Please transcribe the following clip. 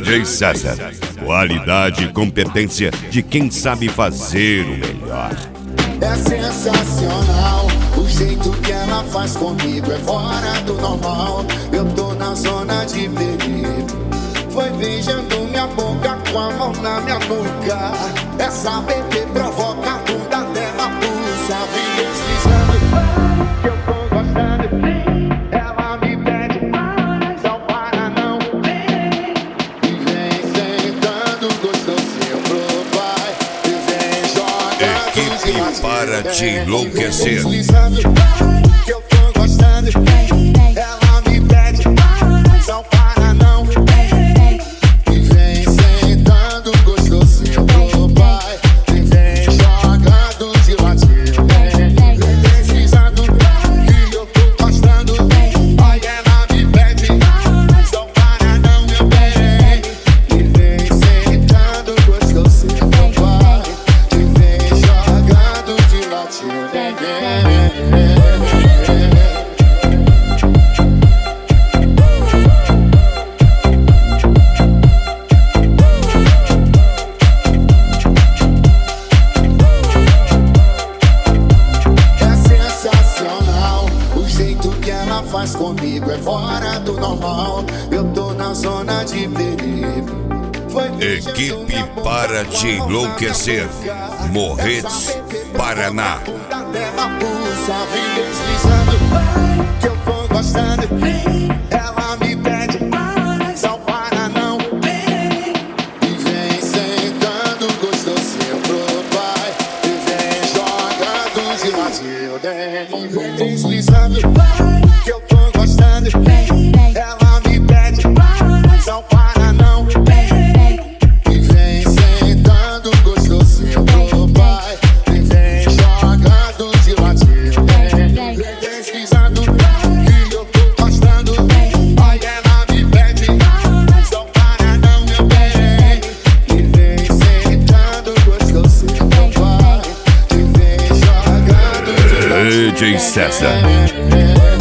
DJ César, qualidade e competência de quem sabe fazer o melhor. É sensacional, o jeito que ela faz comigo é fora do normal. Eu tô na zona de perigo, foi beijando minha boca com a mão na minha nuca. Essa bebê provoca a bunda dela, pulsa, vem deslizando, que eu tô gostando. Ela me pede, não para não. E vem sentando gostosinho pro pai, e vem jogando. Equipe para te enlouquecer. Deslizando, que eu tô gostando. Ela me pede, não para não. E vem sentando gostosinho pro pai, e vem jogando de ladinho. Vem deslizando, que eu tô gostando. Ai, ela me pede, não para não, meu bem. E vem sentando gostosinho pro pai, e vem jogando de ladinho. Faz comigo é fora do normal. Eu tô na zona de perigo. Equipe para te enlouquecer. Morretes, Paraná. Pulsa, vem deslizando, que eu tô gostando. Ela me pede, não para não. E vem sentando gostosinho pro pai, e vem jogando de ladinho. Vem deslizando, que eu tô gostando. Ela me pede, não para não. E vem sentando gostosinho pro pai, e vem jogando de ladinho. Vem deslizando, que eu tô gostando. Ai, ela me pede, não para não, meu bem. E vem sentando gostosinho pro pai, e vem jogando de ladinho. DJ César.